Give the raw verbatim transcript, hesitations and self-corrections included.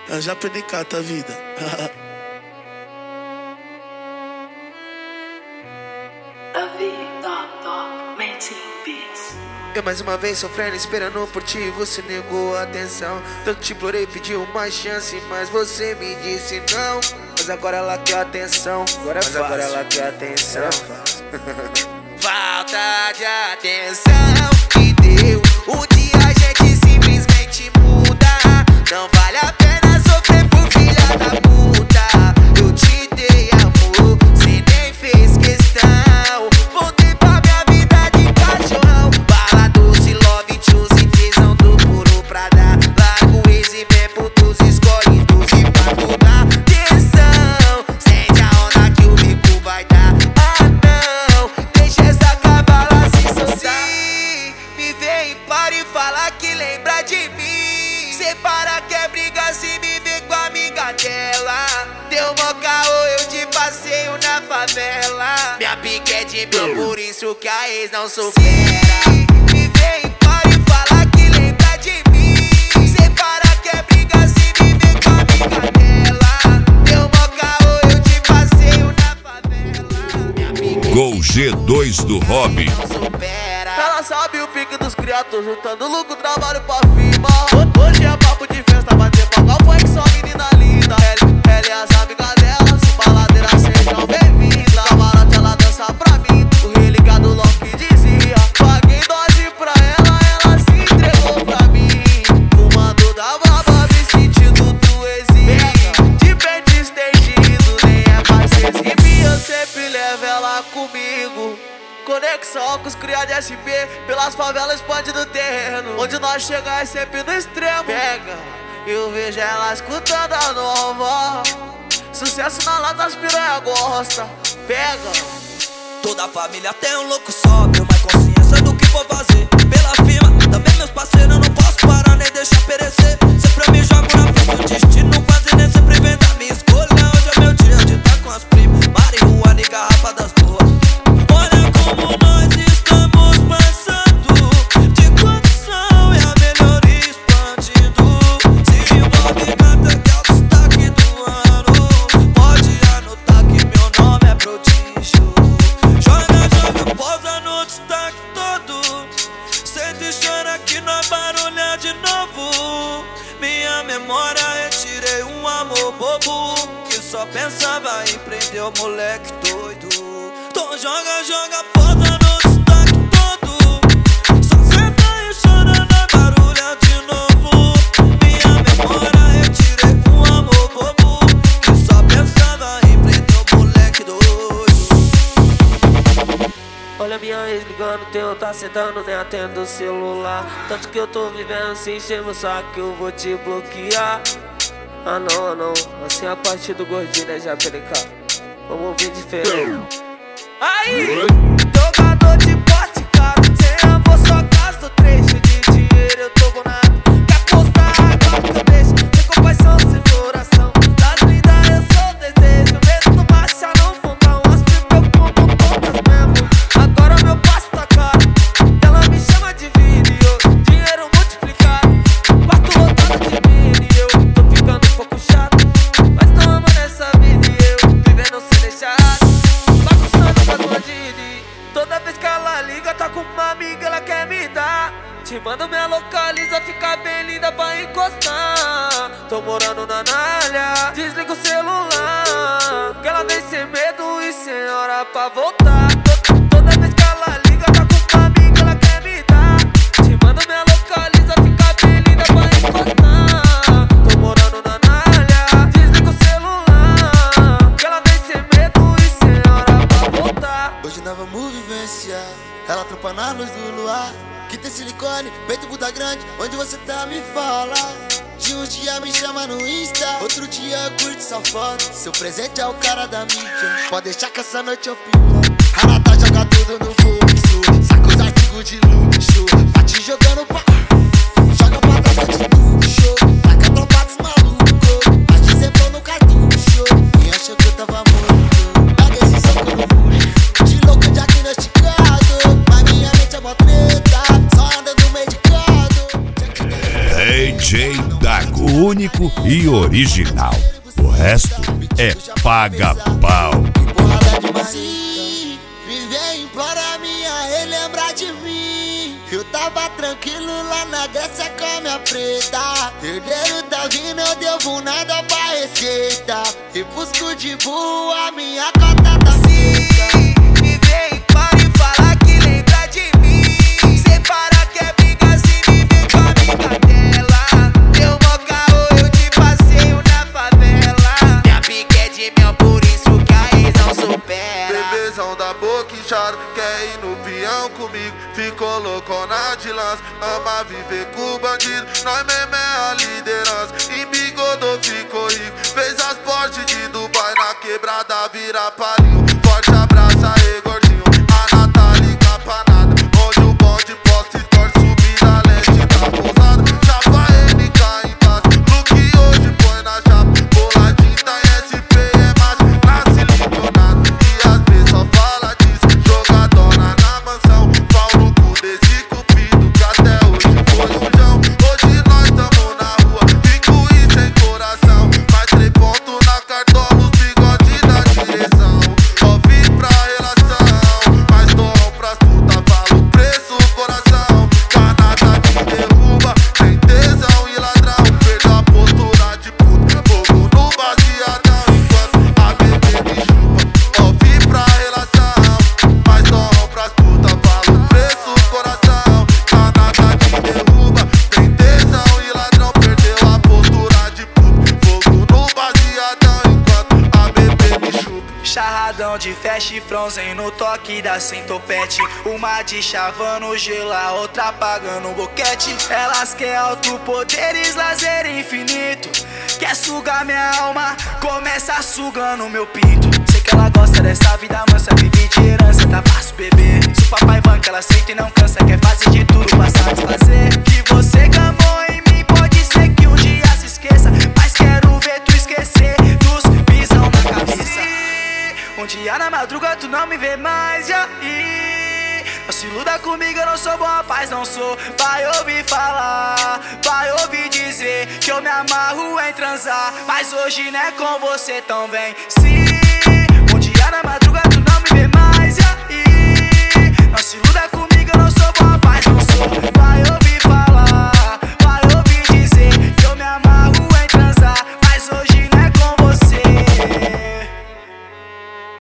Eu já penicata a vida. Eu mais uma vez sofrendo, esperando por ti, você negou a atenção. Tanto te implorei, pedi uma chance, mas você me disse não. Mas agora ela quer atenção, agora é mas fácil. Agora ela quer atenção. É falta de atenção que deu. Um dia a gente simplesmente muda. Não vale a pena sofrer por filha da puta. Eu te dei amor, cê nem fez questão. Voltei pra minha vida de cachorrão. Bala doce, love, choose, tesão do puro pra dar. Largo o ex e vem pro dos escolhidos e pra tu dar atenção. Sente a onda que o bico vai dar. Ah não, deixa essa cavala se soltar. Me vem, para e fala que lembra de mim. Separa, quer brigar se me vê com a amiga dela. Deu mó caô, eu te passeio na favela. Minha pique é de mil, por isso que a ex não supera. Me vem, para e fala que lembra de mim. Separa, quer brigar se me vê com a amiga dela. Deu mó caô, eu te passeio na favela. Minha pique Gol G dois do Hobby. Ela sabe o pique dos criados, juntando lucro, trabalho pra firma. Hoje é papo de festa, bater palma, foi que só menina linda. Ela e as amigas dela, se baladeira sejam bem-vindas. Camarote ela dança pra mim, o religado logo que dizia. Paguei dose pra ela, ela se entregou pra mim. Fumando da braba, me sentindo do exílio. De pente estendido, nem é mais exibir. Eu sempre levo ela comigo. Conexão com os criados de S P, pelas favelas expande do terreno. Onde nós chegamos é sempre no extremo. Pega, eu vejo ela escutando a nova. Sucesso na lata, as piranha gosta. Pega. Toda a família tem um louco sóbrio, mais consciência do que vou fazer. Pela firma, também meus parceiros, eu não posso parar nem deixar perecer. Sempre eu me jogo na pista, o destino quase nem sempre vem da minha escolha. Hoje é meu dia de estar com as primas, marihuana e garrafa das boas. Olha como nós estamos passando de condição e a melhoria expandindo. Se envolve canta que é o destaque do ano, pode anotar que meu nome é prodígio. Joga, joga, posa no destaque todo. Senta e chora que nós barulha de novo. Minha memória retirei um amor bobo que só pensava em prender o moleque doido. Então joga, joga, posa no destaque todo. Só senta e chora na barulha de novo. Minha memória retirei um amor bobo que só pensava em prender o moleque doido. Olha minha ex ligando, teu tá sentando, nem atendo o celular. Tanto que eu tô vivendo sem encher só que eu vou te bloquear. Ah não, não, assim a parte do gordinho, né, já perecar. Vamos ouvir diferente. Aí, jogador de porte caro, sem amor só gasto trecho de dinheiro, eu tô bonado. Quer postar agora que eu deixo, sem compaixão, sem coração. Das lindas eu sou desejo, mesmo marcha no mundão. As me preocupam todas mesmo, agora meu passo tá caro. Ela me chama de vídeo, dinheiro multiplicado. Quarto lotado de mini, eu tô ficando um pouco chato. Mas tô amando essa vida e eu vivendo sem deixar. Toda vez que ela liga, tá com uma amiga, ela quer me dar. Te mando minha localiza, fica bem linda pra encostar. Tô morando na Nália, desliga o celular, que ela vem sem medo e sem hora pra voltar. Toda vez que ela liga, tá com uma amiga, ela quer me dar. Te mando minha localiza, fica bem linda pra encostar. Tô morando na Nália, desliga o celular, que ela vem sem medo e sem hora pra voltar. Hoje nós vamos vivenciar, ela trampa na luz do luar. Que tem silicone, peito Buda grande, onde você tá me fala. De um dia me chama no Insta, outro dia curte sua foto. Seu presente é o cara da mídia, pode deixar que essa noite eu piloto. Renata joga tudo no bolso, saca os artigos de luxo. Bate jogando pra... joga pra trás de tucho. Taca a tropa dos malucos, mas desembrou no cartucho. E achou que eu tava morto, pega esse soco no muro. De louco diagnosticado, mas minha mente é mó treta. Só anda no medicado. J Dago, único e original. O resto é paga-pau. Sim, me vem implorar minha relembrar de mim. Eu tava tranquilo lá na Grécia com a minha preta. Herdeiro tá vindo, eu devo nada pra receita. E busco de boa, minha cota tá seca. Me vem para e fala que lembra de mim. Separa que é briga, se me vem com a amiga dela. Eu mó caô, eu te passeio na favela. Minha pique é de mel, por isso que a ex não supera. Bebezão da boca inchada, quer ir no peão comigo. Ficou loucona de lança, ama viver com bandido. Nós mesmo é a liderança, embigodou, ficou rico. Fez as portes de Dubai, na quebrada vira palinho. Forte abraço aí, gordinho, a Natália Capanada. Onde o bonde posta e torce, subir na leste da pousada. Chapa N K em paz, look hoje põe na chapa. Boladinho tá em S P, é macho, nasce limonado. E as B só fala disso, jogadona na mansão. Pau no cu desse cupido, que até hoje foi um jão. Hoje nós tamo na rua, rico e sem coração. Mais três pontos na cartola, os bigode da direção. Só vim pra relação, mas dom pras puta, falo preço, coração. Canada te derruba, tem tesão e ladrão. Perdeu a postura de puta, fogo no baseadão. Enquanto a bebê me chupa, ó vim pra relação, mas dom pras puta, falo preço, coração. Canada te derruba, tem tesão e ladrão. Perdeu a postura de puta, fogo no baseadão. Enquanto a bebê me chupa. Charradão de fast frozen no toque da centopete. Uma de chavando gelo, a outra apagando boquete. Elas quer alto poderes, lazer infinito. Quer sugar minha alma, começa sugando meu pinto. Sei que ela gosta dessa vida mansa, vive de herança, tá fácil beber. Se o papai banca, ela senta e não cansa, quer fazer de tudo pra satisfazer. Que você gamou em mim, pode ser que um dia se esqueça, mas quero ver tu esquecer dos pisão na cabeça. Um dia na madruga tu não me vê mais, e aí? Não se iluda comigo, eu não sou bom rapaz, não sou. Vai ouvir falar, vai ouvir dizer que eu me amarro em transar, mas hoje não é com você, então vem